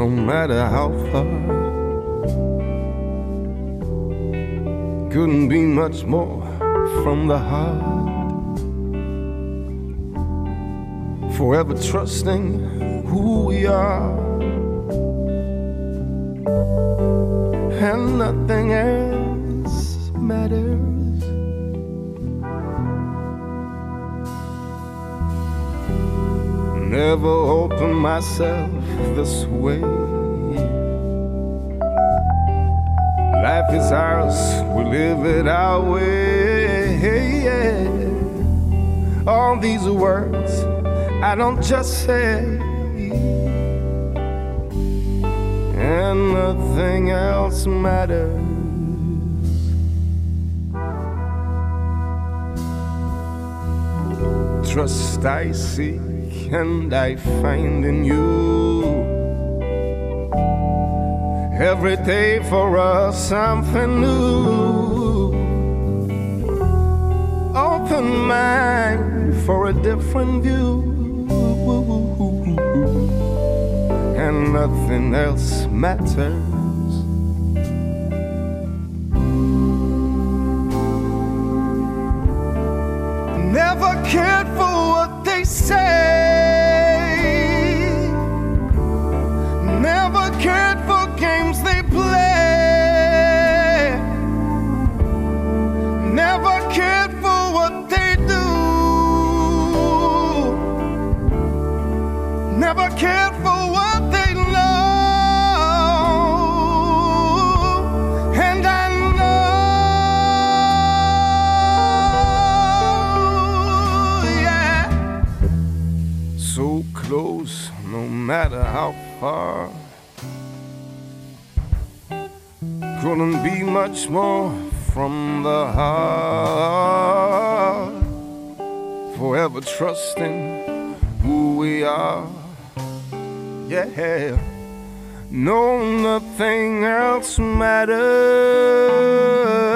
no matter how far. Couldn't be much more from the heart. Forever trusting who we are, and nothing else matters. Never open myself this way. Life is ours, we live it our way. All these words I don't just say, and nothing else matters. Trust I seek and I find in you. Every day for us something new. Open mind for a different view, and nothing else matters. Never cared for what they say, never cared for games they play, never cared for what they do, never cared for what they know, and I know, yeah, so close no matter how far. Couldn't be much more from the heart. Forever trusting who we are, yeah. No, nothing else matters.